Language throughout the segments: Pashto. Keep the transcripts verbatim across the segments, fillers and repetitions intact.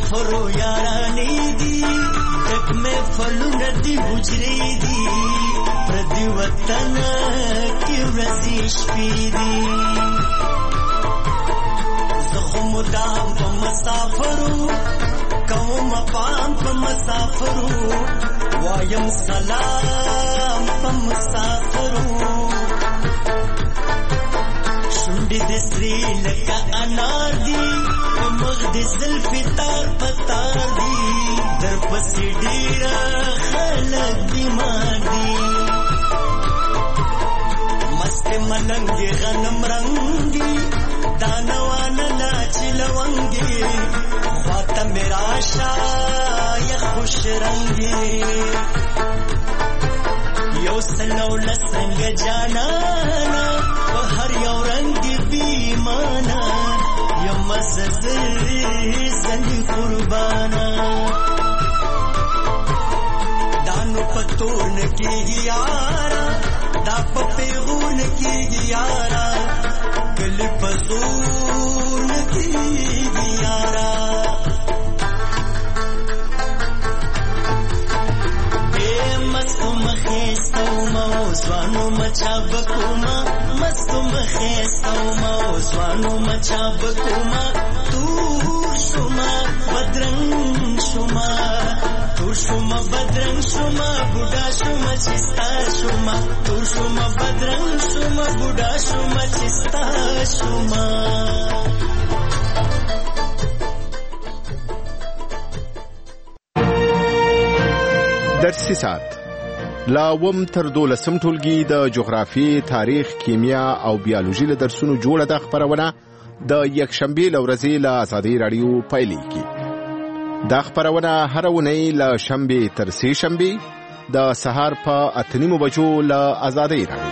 مسافرو یارانی دی تک میں فلون دی حجری دی پردی وطن کی رزیش پی دی زخم دام پا مسافرو قوم پام پا مسافرو وایم سلام پا مسافرو شنڈی دی سری لکا انار دی مغ دی زلفی تار پتار دی در پسی ڈیرا خلق بیمار دی مست ملنگی غنم رنگی دانوانا لاچ لونگی خواتا میرا شای خوش رنگی یو سلو لسنگ جانانا بہر یو رنگ بیمانا یو مززی زنی قربانا دانو پتون کی گیارا دا پپیغون کی گیارا کل پزون کی گیارا اے مستو مخیستو موزوانو مچا بکوما مستو مخیستو موزوانو مچا بکوما تور شما بدرنگ شما تور شما بدرنگ شما بودا شما چستا شما تور شما بدرنگ شما بودا شما چستا شما درسي ساعت لا وم تر دولسم ټولګي د جغرافي تاریخ کیمیا او بیولوژي له درسونو جوړه د خبرونه د یکشنبه لورځي له ازادي رادیو پایلیږي دا خبرونه هر ونی له شنبه تر سه شنبه د سهار په اتنیمو بجو له ازادي رادیو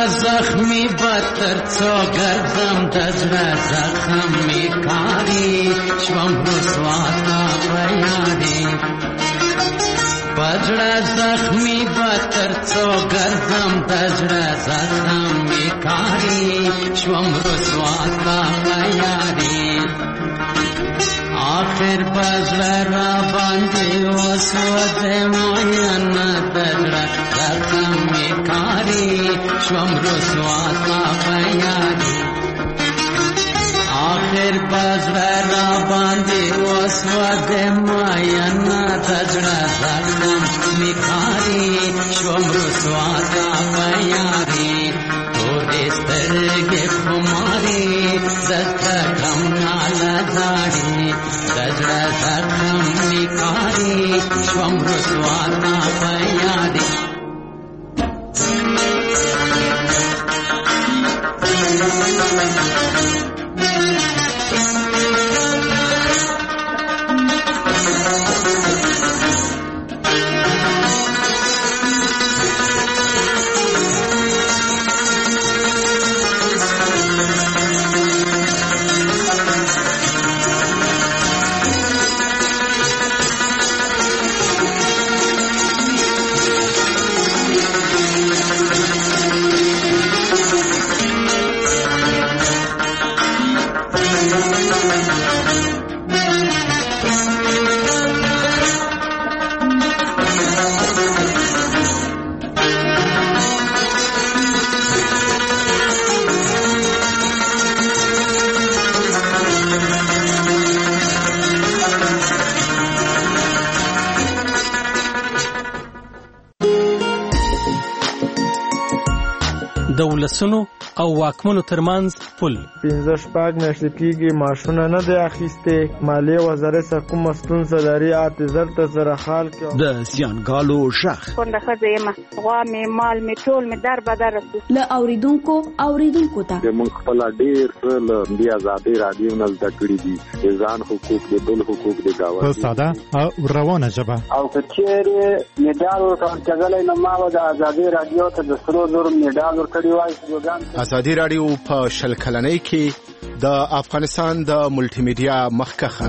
زخمی بتر څو ګرځم د زړه زخم می کاری شوم رسوا تا په یاري پزړه زخمی بتر څو ګرځم د زړه زخم می کاری شوم رسوا تا په یاري آخر پزړه را باندې وسوځه مین د زړه زخم می کاری شوم رسوا تا په یاري آخر پزړه را باندې وسوځه مین د زړه زخم می کاری شوم رسوا تا په یاري تورې سترګې خماري زکه کم ناله زاړي د زړه زخم می کاری شوم رسوا تا په یاري د ولسونو او واکمنو ترمنځ پل پنځه شپږ میاشتې کېږي معاشونه نه دی اخیستې مالیې وزارت څخه کومه ستونزه لري اته زر ته زره خال کې د زیانګالو شخ کونډه ښځه یم غوا مې مال مې ټول مې در بدر رسو له اوریدونکو اوریدونکو ته موږ خپل ډېر له دې آزادۍ راډیو نه زده کړي دي د ځان حقوق د بل حقوق د گاوند په ساده او روانه ژبه او کچېرې میډال ورکړل کېدلای نو ما د آزادۍ راډیو ته د سرو زرو میډال ورکړی وای. ازادي راډیو په شل کلنۍ کې د افغانستان د ملټي میډیا مخکخه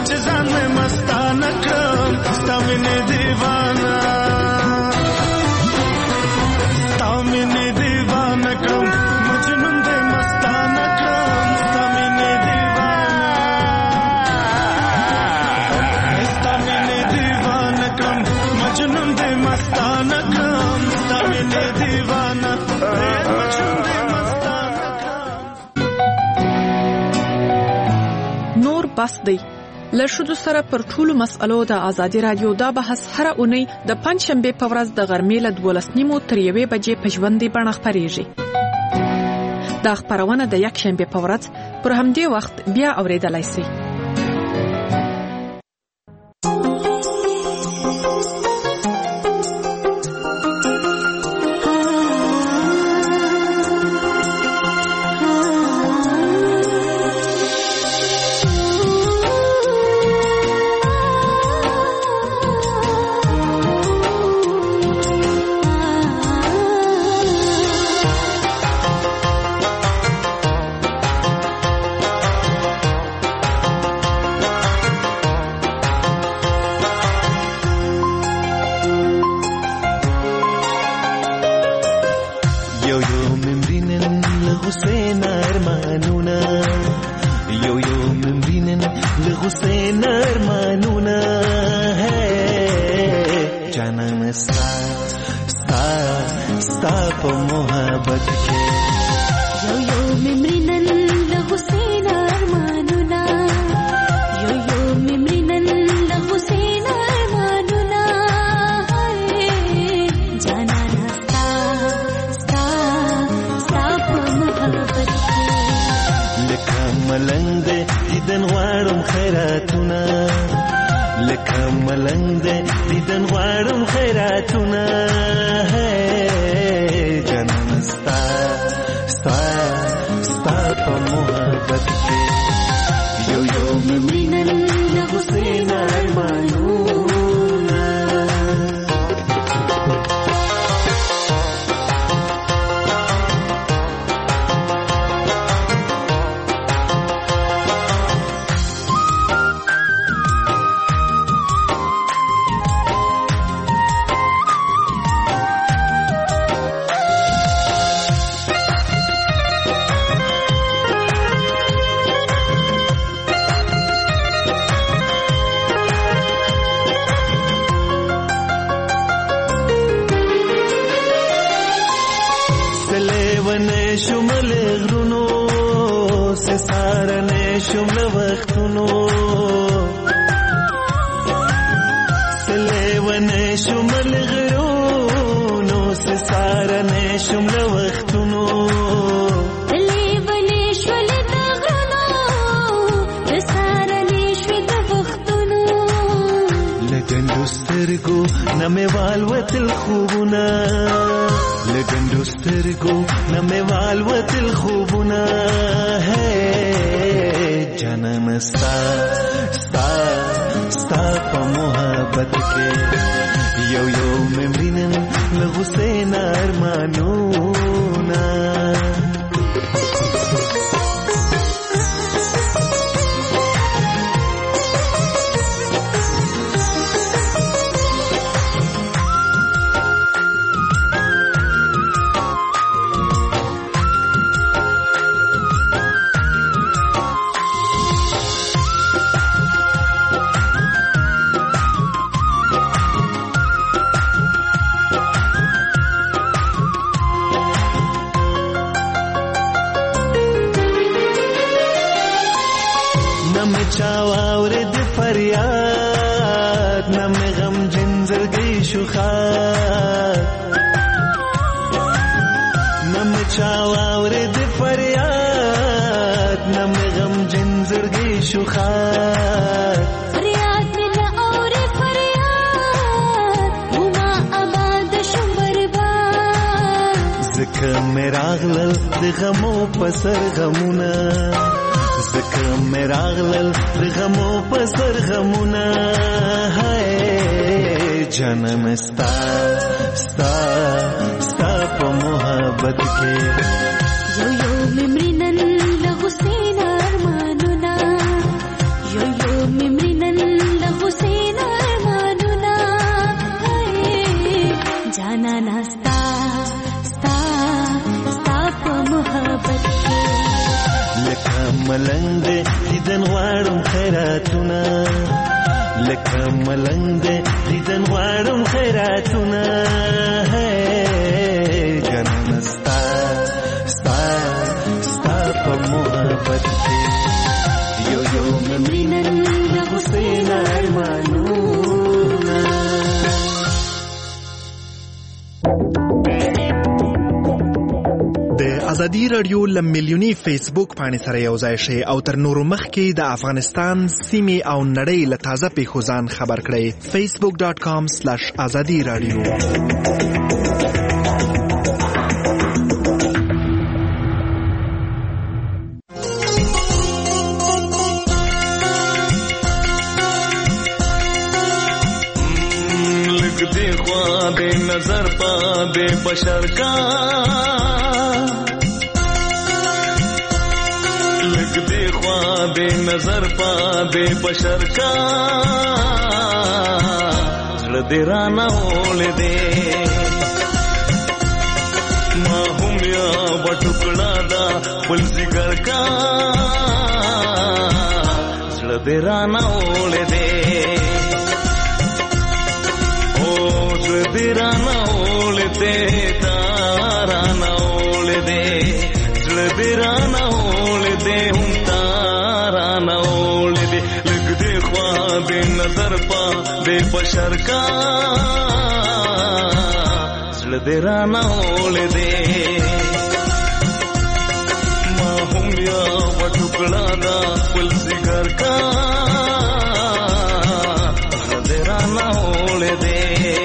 چې ځان مې مستانه کړم ستا مینې دیوانه ستا مینې دیوانه کړم مجنون دې مستانه کړم ستا مینې دیوانه ستا مینې دیوانه کړم مجنون دې مستانه کړم ستا مینې دیوانه مجنون دې مستانه کړم. نور بس دی له ښځو سره پر ټولو مسألو د ازادي رادیو دا بحث هره اونۍ د پنجشنبې په ورځ د غرمې له دولس نیمو تر یوې بجې په ژوندۍ بڼه خپرېږي. دا خپرونه د یکشنبې په ورځ پر همدې وخت بیا اورېدلی سئ. Memory ملنګ دې دیدن غواړم خیراتونه لکه ملنګ دې دیدن غواړم خیراتونه جنان ستا ستا ستا په محبت کې یو یو مینن د حسین ارمانونه. د ازادي رادیو له میلیوني فیسبوک پاڼې سره یو ځای شئ او تر نورو مخکې د افغانستان سیمې او نړۍ له تازه پیښو ځان خبر کړئ. فیسبوک ډاټ کام سلیش ازادي رادیو. नजर पा बे बशर का लग दे ख्वाब नजर पा बे बशर का जड़देरा न होले दे माहूम या बटुकड़ा दा फुल जिगर का जड़देरा न होले दे दिरा ना ओलते तारा ना ओलदे दिरा ना ओलदे हम तारा ना ओलदे लग दे ख्वाब नजर पा बेबशर का दिरा ना ओलदे माहूम या बटुकड़ा दा फुल जिगर का दिरा ना ओलदे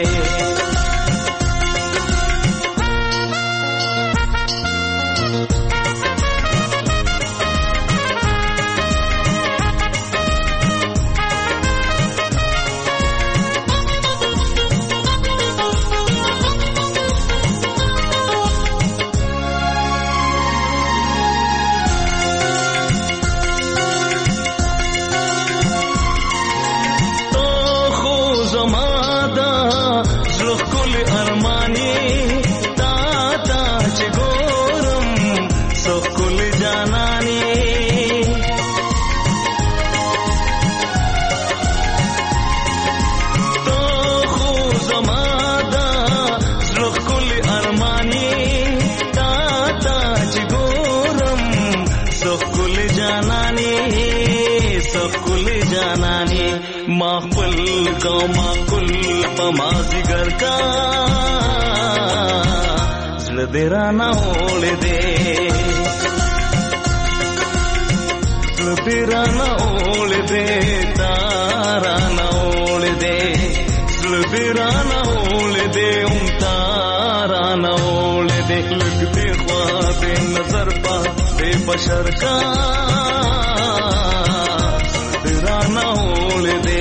माकुल को माकुल पमाजिगर का जड़देरा ना ओले दे जड़देरा ना ओले दे तारा ना ओले दे जड़देरा ना ओले दे उम तारा ना ओले दे लगते ख्वाब नजर पा बेबशर का जड़देरा ना ओले दे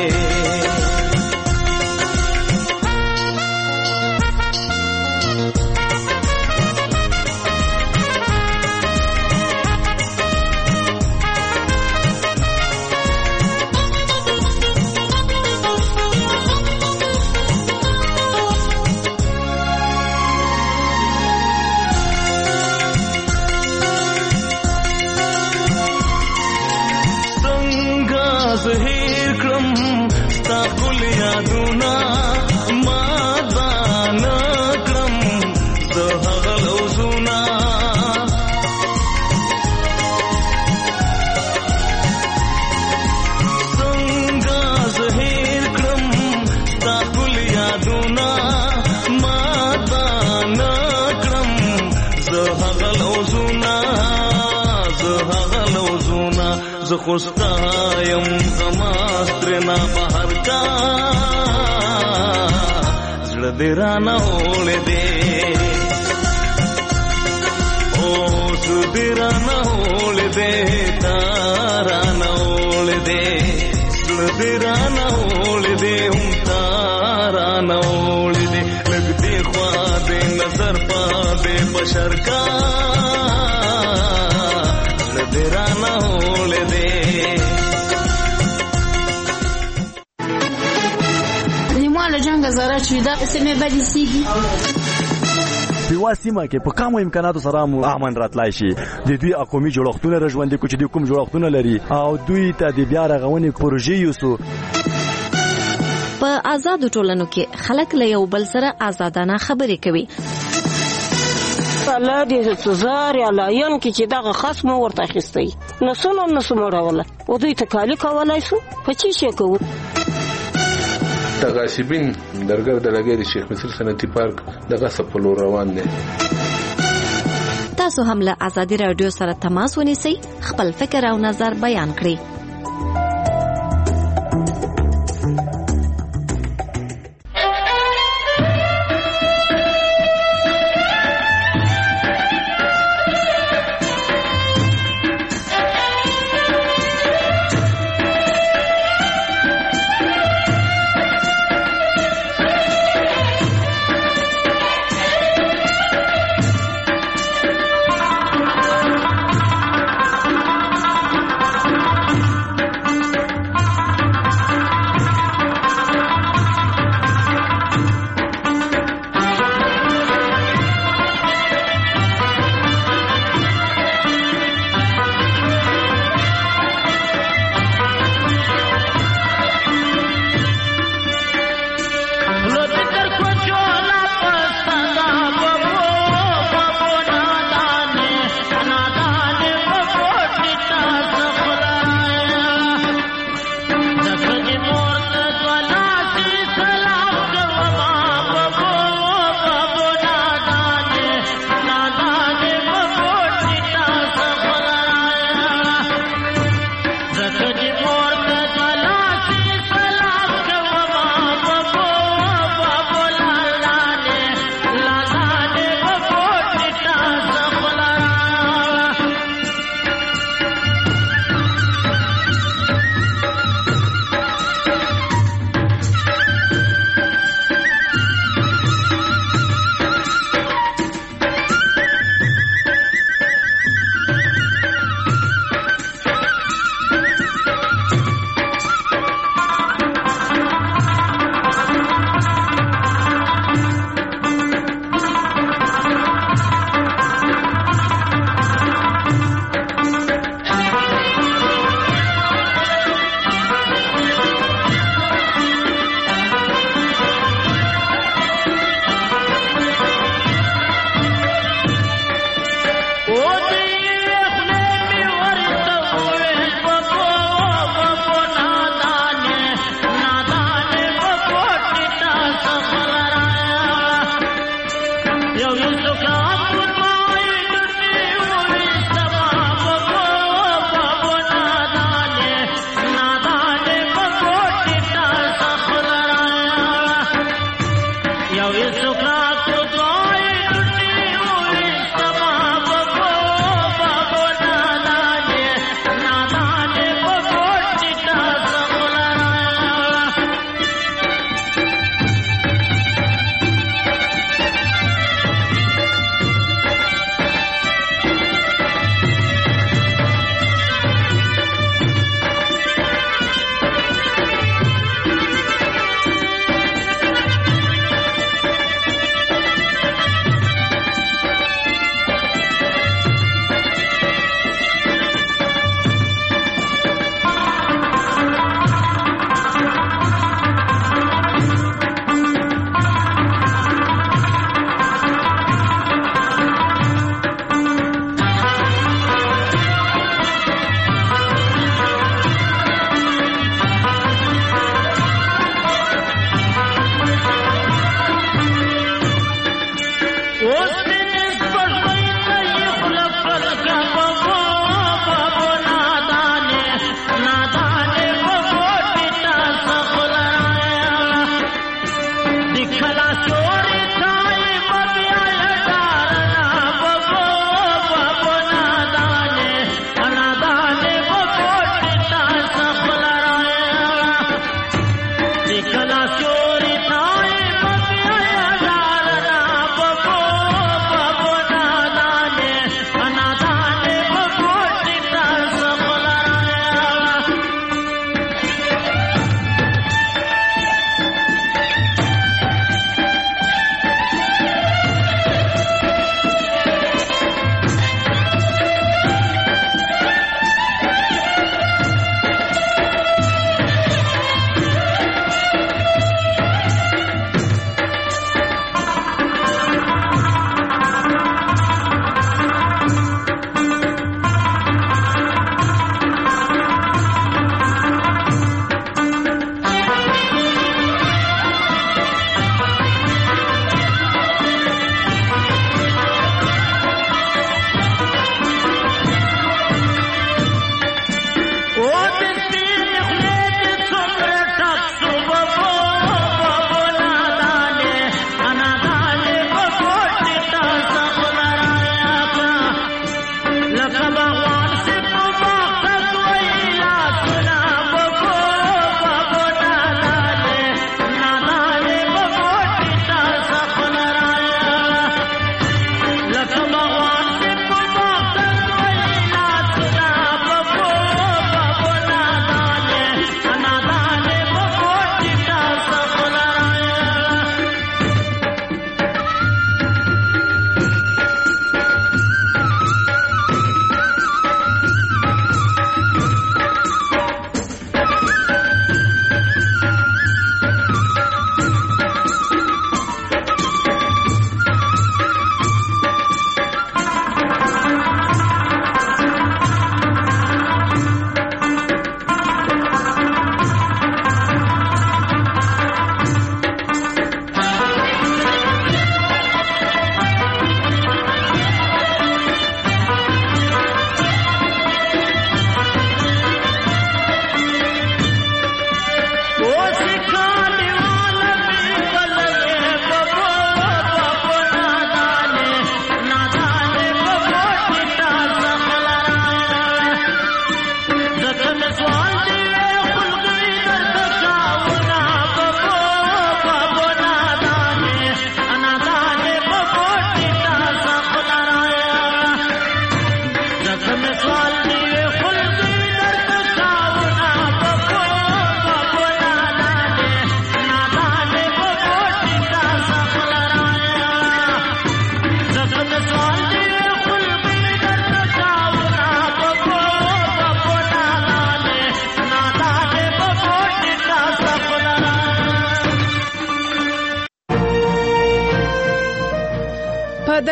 खुस्तायम समास्त्रना बाहर का जड़देरा न ओले दे ओ सुदेरा न ओले दे तारा न ओले दे जड़देरा न ओले दे हम तारा न ओले दे लगते ख्वाब नजर पा बेबशर का जड़देरा न ओले दे le janga zara chuda seme badisigi په واسمه کې په کوم امکاناتو سره مو امن راتلای شي. د دوی قومي جوړښتونه رژوندې کو چې د کوم جوړښتونه لري او دوی ته د بیا رغونې پروژې یوسو. په آزادو ټولنو کې خلک له یو بل سره آزادانه خبرې کوي. الله دې سزار یا لاین کې چې دغه خصم ورته اخیستی نو څنګه نو سموروله او دوی تکالی کولای شو په چی شي کوو. د غاصبین درګر د لګي د شیخ مصر صنعتي پارک دغه سپلو روان دي. تاسو هم له آزادي رادیو سره تماس ونیسئ، خپل فکر او نظر بیان کړئ.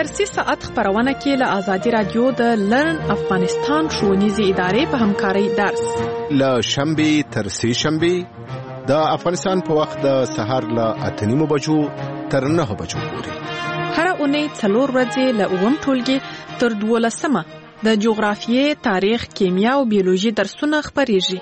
درسي ساعت خبرونه کې له آزادي رادیو د لرن افغانستان ښوونیزې ادارې په همکارۍ درس له شنبې تر سې شنبې د افغانستان په وخت د سهار له اته نیمو بجو تر نهه بجو پورې هر اونۍ څلور ورځې له اووم ټولګي تر دولسمه د جغرافیې، تاریخ، کیمیا او بیولوژي درسونه خپریږي.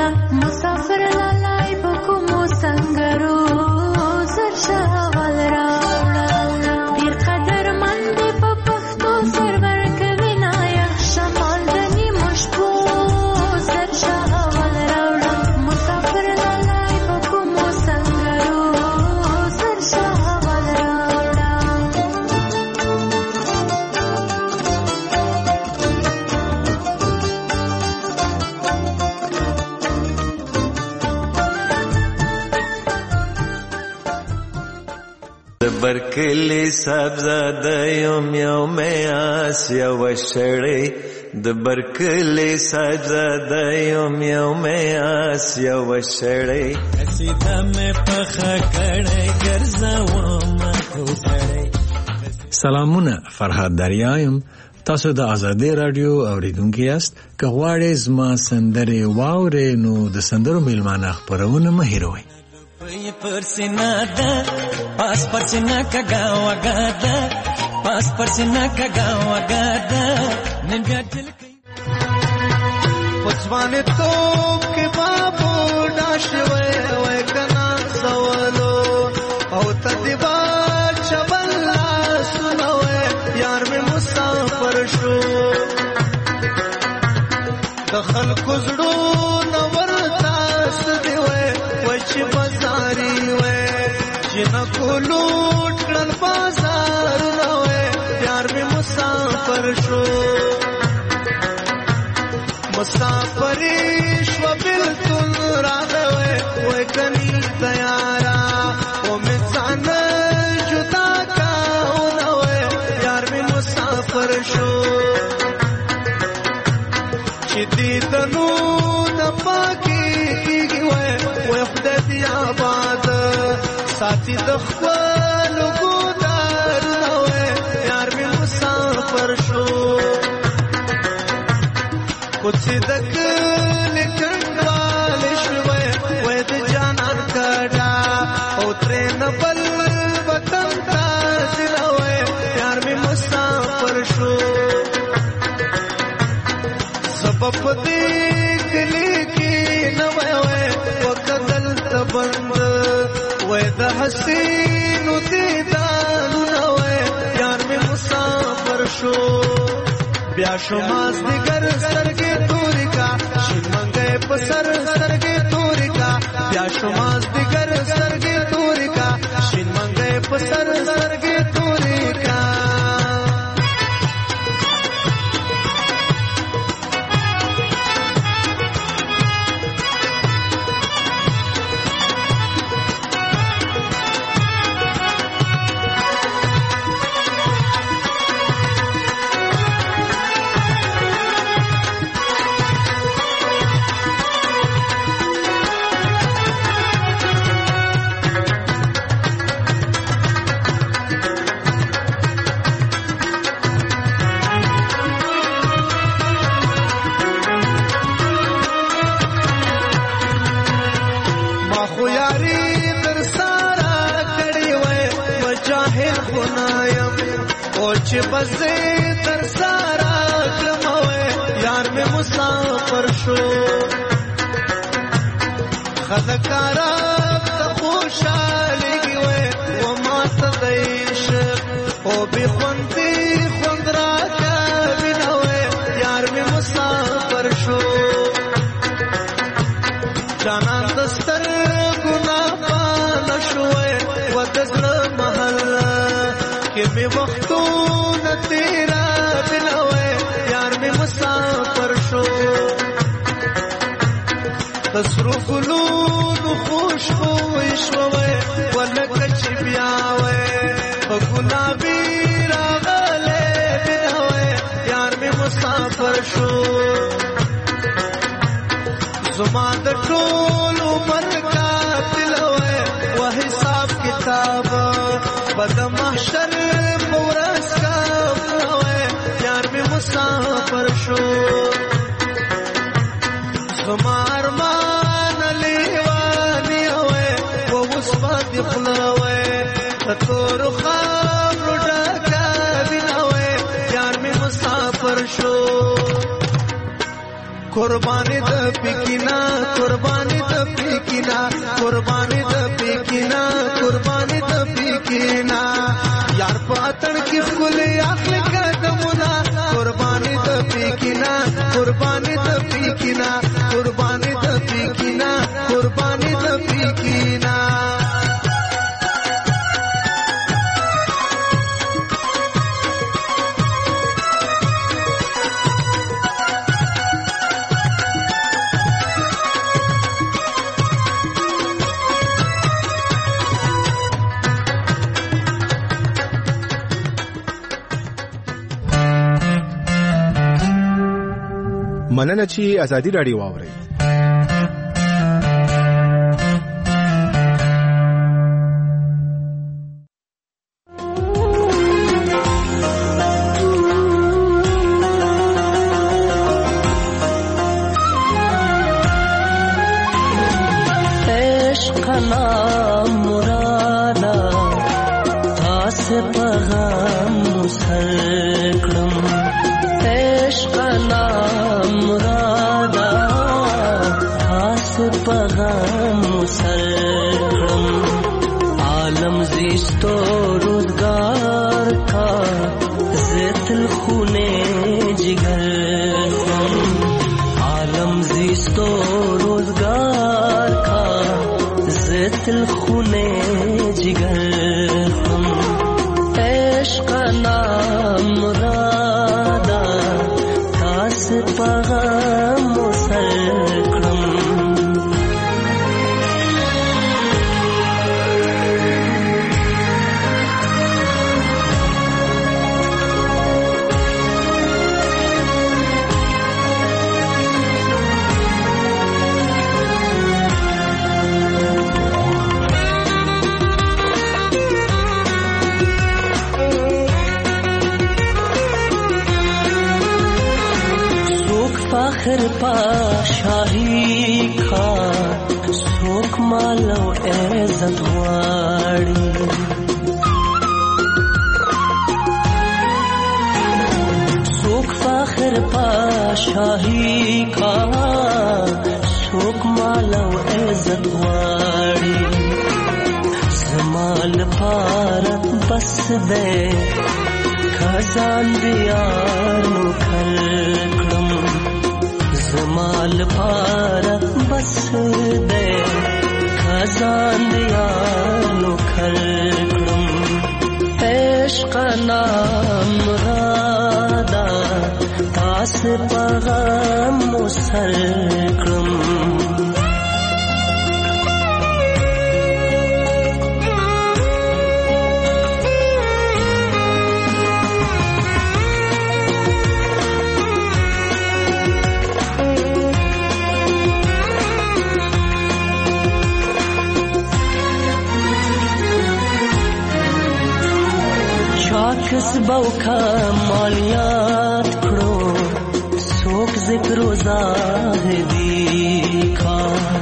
راوړه مسافر لالی په کومو سنګرو زر شاول راوړه ډېر قدرمند دی په پښتو سرور کوي نایق شمال د نیمو شپو زر شاول راوړه مسافر لالی په کومو سنګرو زر شاول راوړه برکلی سبزاده یم یو میاس یو شړی د برکلی سبزاده یم یو میاس یو شړی سیده مې پخه کړی ګرځوم خو سړی. سلامونه، فرهاد دریایم. تاسو د آزادۍ رادیو اوریدونکي یاست. که غواړئ زما سندرې واورئ نو د سندرو میلمانه خپرونه مه هېروئ. پی پرسینا ده پاس پرسینا کگا وگا ده پاس پرسینا کگا وگا ده نن بیا دل کوي پسوانه توپ کې بابو داشوي وای کنا سوالو او تدبا چبلا سنوي یار مې مسافر شو دخل کوزړو نور تاس دی وای وچ بازاري وای جنا کولوټ کړل بازار نو یار مې مسافر شو مسافری شو بلتون راغوي وای کني تیارا او مې ځان جدا کاو نو یار مې مسافر شو چې دې دنو د پاکي کیږي وای وای خدای دې آباد ساتي د خپل ګودار نو یار مې مسافر شو کچھ دک لکھنوال شوئے وید جانان کڑا او ترین بل وطن تازل ہوئے یار میں مسافر شو سبب دیکھ لیکی نوے ہوئے وقتل تبند وید حسین دیدان نوے یار میں مسافر شو بیا شماز دیگر سرگی توری کا شین منگے پسر سرگی توری کا بیا شماز دیگر سرگی توری کا شین منگے پسر سرگی توری کا چې بزې تر سارا کلموي یار مې مسافر شو خدکارا ته خوشالي وي و ما ته دیش او به خوندې خوند را کوي یار مې مسافر شو جانان دستر ګنا پان شوې و دزل محل کې مې وختو تیرا بنوے یار میں مسافر شو تسرو گلون خوشبو شوے ولکچ بیاوے گلابی راغلے بنوے یار میں مسافر شو زمان د ټول عمر کا دلوے وہ حساب کتاب بد محشر پورس کا یار میں مسافر شو زمار مان لیوانی ہوئے وہ اس بات خلوے تطور خواب ڈاکا بنا ہوئے یار میں مسافر شو قرباني د پکینا قرباني د پکینا قرباني د پکینا قرباني د پکینا یار پاتن کی خپل اخل قدمونه قرباني د پکینا قرباني د پکینا قرباني د پکینا قرباني د پکینا مننه چې ازادي راډیو واورئ. فخر پا شاہی کا سوک مالو عزت غواړي سوک فخر پا شاہی کا سوک مالو عزت غواړي زمال پارت بس دے خزان دیانو کھلکڑم زمال پارت بس دے خزان دیانو کھلکڑم عشق نام رادا تاس پغم مسلکڑم کسبو کا مالیات کھڑو سوک ذکر و زاہدی کا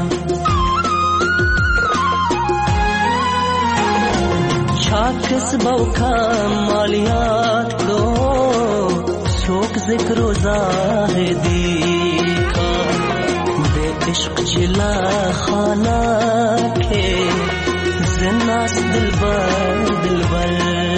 چھا کسبو کا مالیات کھڑو سوک ذکر و زاہدی کا بے عشق چلا خانہ کے زناس دل بر دل بر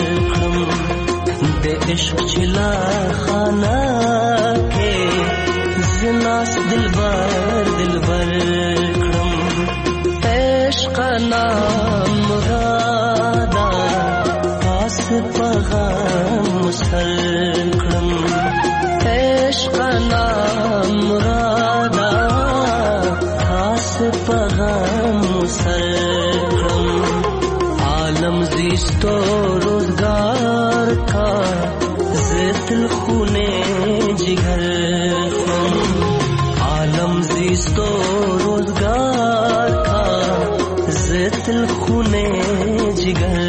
دے عشق چلا خانہ کے زناس دل بر دل بر کرم عشق نام مرادا پاس پغم مسل کرم عشق نام مرادا پاس پغم مسل کرم عالم زیستو روزگار کا زیت الخونے جگر خم عالم زیستو روزگار کا زیت الخونے جگر